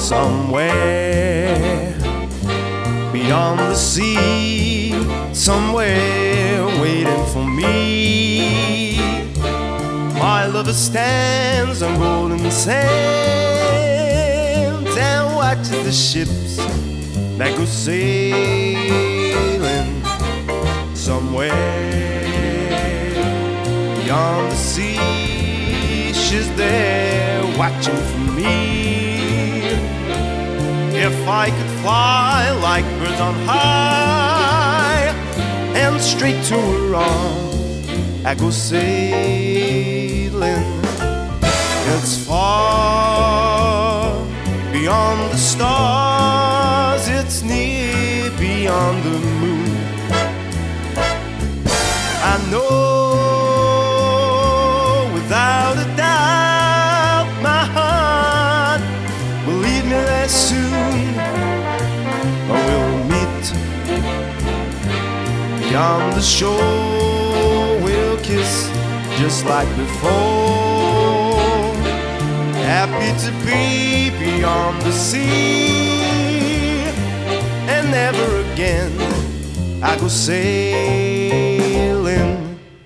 Somewhere beyond the sea, somewhere waiting for me, my lover stands on golden sands and watches the ships that go sailing. Somewhere beyond the sea, she's there watching for me. If I could fly like birds on high and straight to her arms I go sailing. It's far beyond the stars, it's near beyond the moon. I know without a doubt my heart will lead me there soon. We'll meet beyond the shore, we'll kiss just like before. Happy to be beyond the sea, and never again I go sailing.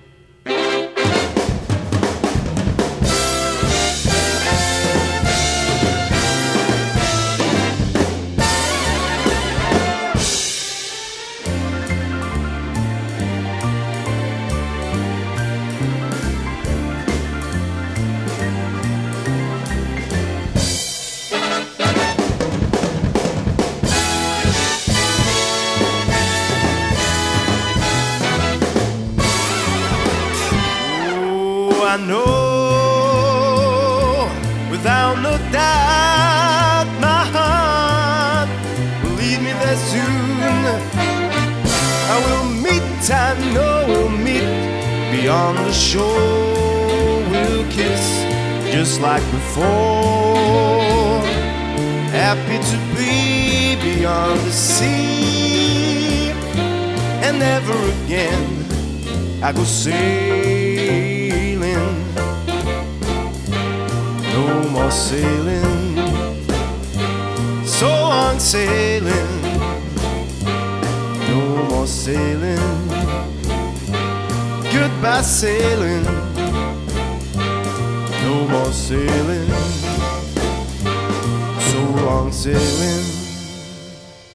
I know without no doubt my heart will lead me there soon. I will meet, I know we'll meet beyond the shore, we'll kiss just like before. Happy to be beyond the sea, and never again I go sailing. No more sailing, so long sailing. No more sailing, goodbye sailing. No more sailing, so long sailing.